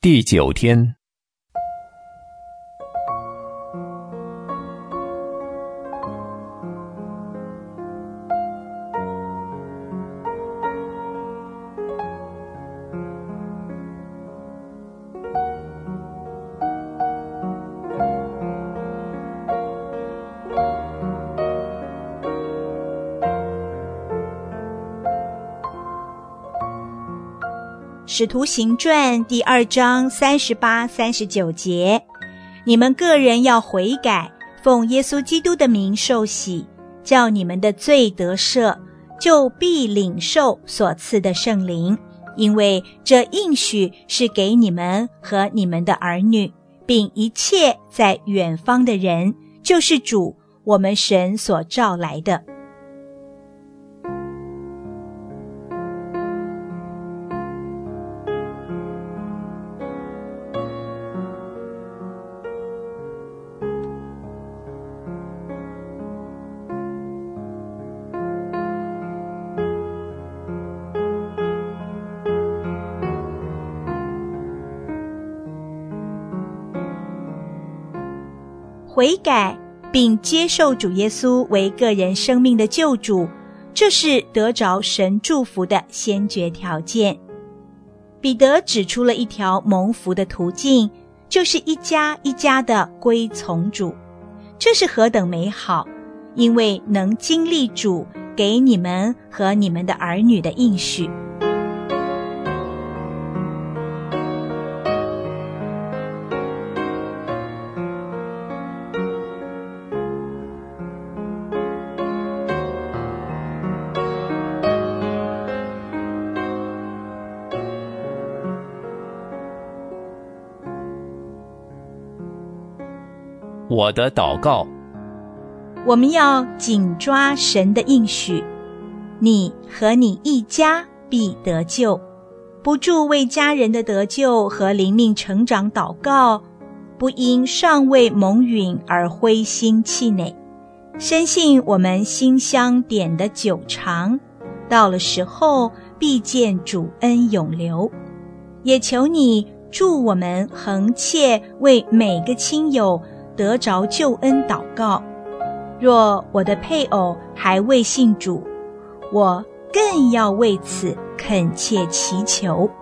第9天， 使徒行传第2章38、39节，你们个人要悔改，奉耶稣基督的名受洗，叫你们的罪得赦，就必领受所赐的圣灵，因为这应许是给你们和你们的儿女，并一切在远方的人，就是主我们神所召来的。悔改并接受主耶稣为个人生命的救主，这是得着神祝福的先决条件。彼得指出了一条蒙福的途径，就是一家一家的归从主。这是何等美好，因为能经历主给你们和你们的儿女的应许。 我的祷告。 我们要紧抓神的应许，你和你一家必得救，不住为家人的得救和灵命成长祷告，不因尚未蒙允而灰心气馁，深信我们馨香点的久长，到了时候必见主恩永留。也求你助我们恒切为每个亲友得着救恩祷告。若我的配偶还未信主，我更要为此恳切祈求。